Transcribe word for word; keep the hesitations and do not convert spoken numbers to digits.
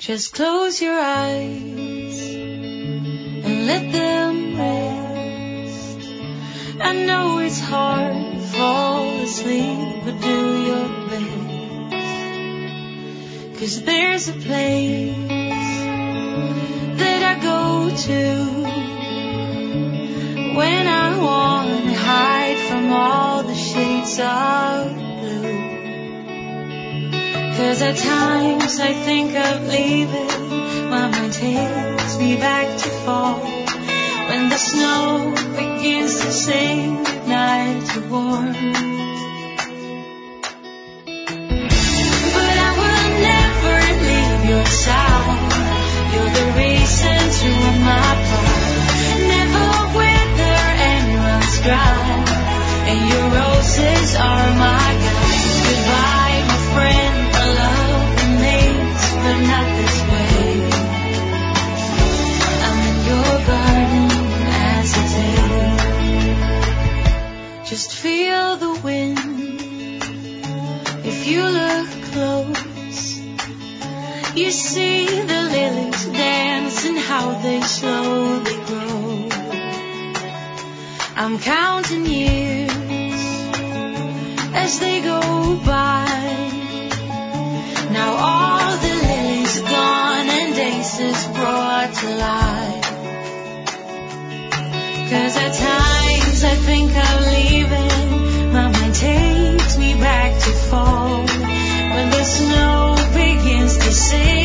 Just close your eyes and let them rest. I know it's hard to fall asleep, but do your best. 'Cause there's a place that I go to when I want to hide from all the shades of blue. 'Cause at times I think of leaving, my mind takes me back to fall, when the snow begins to sing, nights are warm. But I will never leave your side, you're the reason to run my pride. Never wither and runs dry, and your roses are my guide. Goodbye, my friend. But not this way. I'm in your garden as a day. Just feel the wind. If you look close, you see the lilies dance and how they slowly grow. I'm counting years as they go by. Now all the lilies are gone and days is brought to life. 'Cause at times I think of leaving, my mind takes me back to fall, when the snow begins to sing.